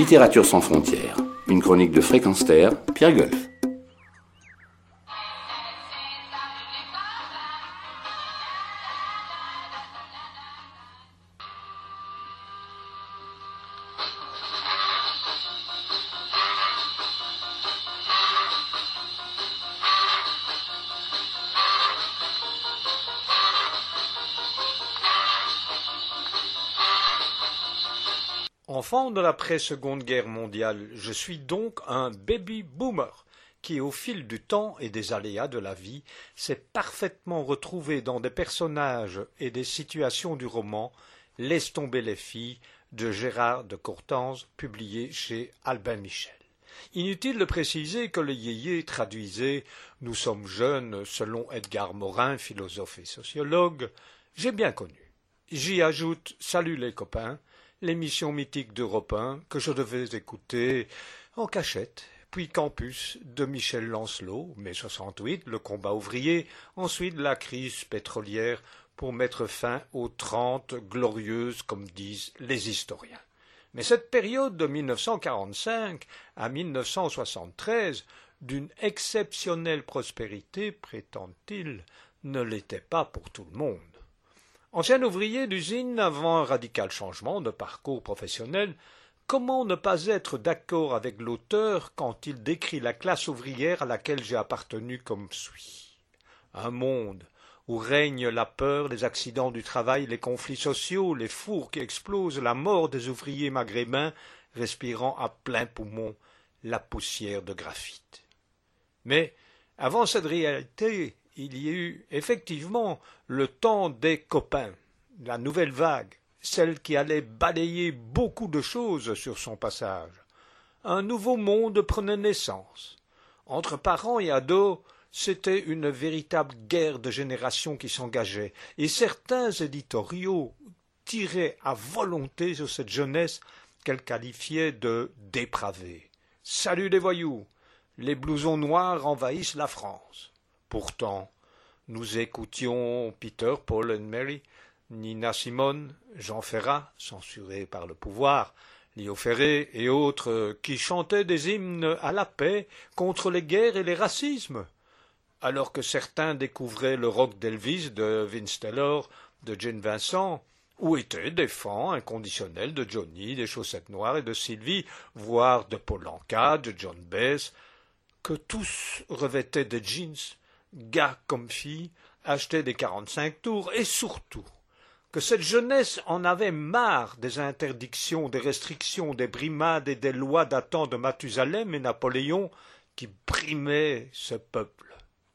Littérature sans frontières, une chronique de Fréquence Terre, Pierre Golf. Enfant de l'après-Seconde Guerre mondiale, je suis donc un baby-boomer qui, au fil du temps et des aléas de la vie, s'est parfaitement retrouvé dans des personnages et des situations du roman « Laisse tomber les filles » de Gérard de Courtanz, publié chez Albin Michel. Inutile de préciser que le yéyé traduisait « Nous sommes jeunes » selon Edgar Morin, philosophe et sociologue, j'ai bien connu. J'y ajoute « Salut les copains », l'émission mythique d'Europe 1 que je devais écouter en cachette, puis Campus de Michel Lancelot, mai 68, le combat ouvrier, ensuite la crise pétrolière pour mettre fin aux 30 glorieuses, comme disent les historiens. Mais cette période de 1945 à 1973, d'une exceptionnelle prospérité, prétendent-ils, ne l'était pas pour tout le monde. Ancien ouvrier d'usine avant un radical changement de parcours professionnel, comment ne pas être d'accord avec l'auteur quand il décrit la classe ouvrière à laquelle j'ai appartenu comme suit. Un monde où règne la peur, les accidents du travail, les conflits sociaux, les fours qui explosent, la mort des ouvriers maghrébins respirant à plein poumon la poussière de graphite. Mais avant cette réalité, il y a eu effectivement le temps des copains, la nouvelle vague, celle qui allait balayer beaucoup de choses sur son passage. Un nouveau monde prenait naissance. Entre parents et ados, c'était une véritable guerre de génération qui s'engageait, et certains éditoriaux tiraient à volonté sur cette jeunesse qu'elles qualifiaient de dépravée. Salut les voyous, les blousons noirs envahissent la France. Pourtant, nous écoutions Peter, Paul and Mary, Nina Simone, Jean Ferrat, censuré par le pouvoir, Léo Ferré et autres qui chantaient des hymnes à la paix contre les guerres et les racismes, alors que certains découvraient le rock d'Elvis, de Vince Taylor, de Jane Vincent, où étaient des fans inconditionnels de Johnny, des Chaussettes Noires et de Sylvie, voire de Paul Anka, de John Baez, que tous revêtaient des jeans, gars comme filles, achetaient des 45 tours, et surtout que cette jeunesse en avait marre des interdictions, des restrictions, des brimades et des lois datant de Mathusalem et Napoléon qui brimaient ce peuple.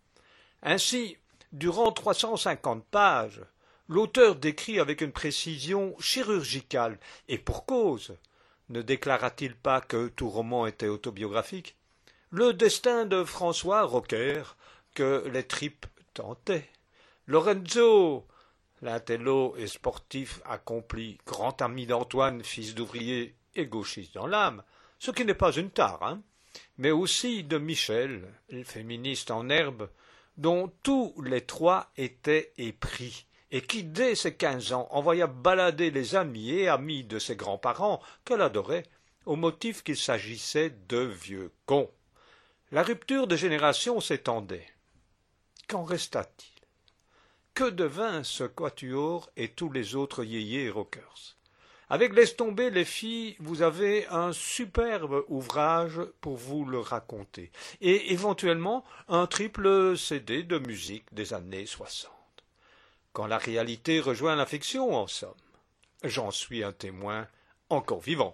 Ainsi, durant 350 pages, l'auteur décrit avec une précision chirurgicale, et pour cause, ne déclara-t-il pas que tout roman était autobiographique, le destin de François Rocker, que les tripes tentaient. Lorenzo, l'intello et sportif accompli, grand ami d'Antoine, fils d'ouvrier et gauchiste dans l'âme, ce qui n'est pas une tare, mais aussi de Michel, féministe en herbe, dont tous les trois étaient épris, et qui, dès ses 15 ans, envoya balader les amis et amis de ses grands-parents, qu'elle adorait, au motif qu'il s'agissait de vieux cons. La rupture de génération s'étendait. Qu'en resta-t-il? Que devint ce quatuor et tous les autres yéyés et rockers? Avec Laisse tomber les filles, vous avez un superbe ouvrage pour vous le raconter, et éventuellement un triple CD de musique des années 60. Quand la réalité rejoint la fiction, en somme. J'en suis un témoin encore vivant.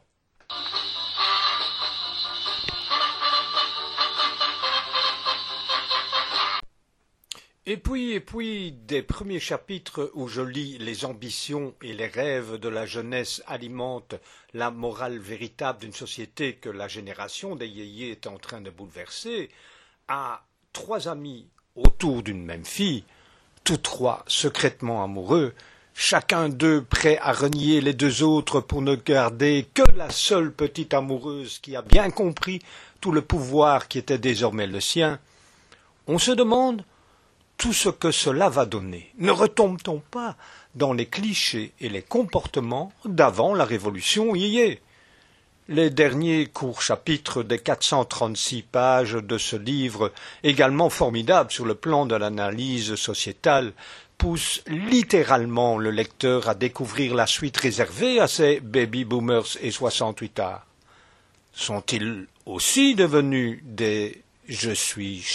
Et puis, des premiers chapitres où je lis les ambitions et les rêves de la jeunesse alimentent la morale véritable d'une société que la génération des yéyés est en train de bouleverser, à 3 amis autour d'une même fille, tous 3 secrètement amoureux, chacun d'eux prêt à renier les 2 autres pour ne garder que la seule petite amoureuse qui a bien compris tout le pouvoir qui était désormais le sien, on se demande tout ce que cela va donner. Ne retombe-t-on pas dans les clichés et les comportements d'avant la révolution yéyé? Les derniers courts chapitres des 436 pages de ce livre, également formidable sur le plan de l'analyse sociétale, poussent littéralement le lecteur à découvrir la suite réservée à ces baby boomers et 68ards. Sont-ils aussi devenus des « Je suis Charlie » ?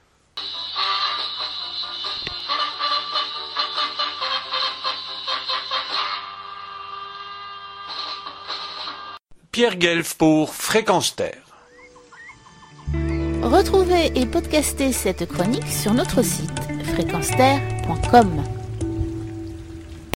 Pierre Guelf pour Fréquence Terre. Retrouvez et podcastez cette chronique sur notre site fréquenceterre.com.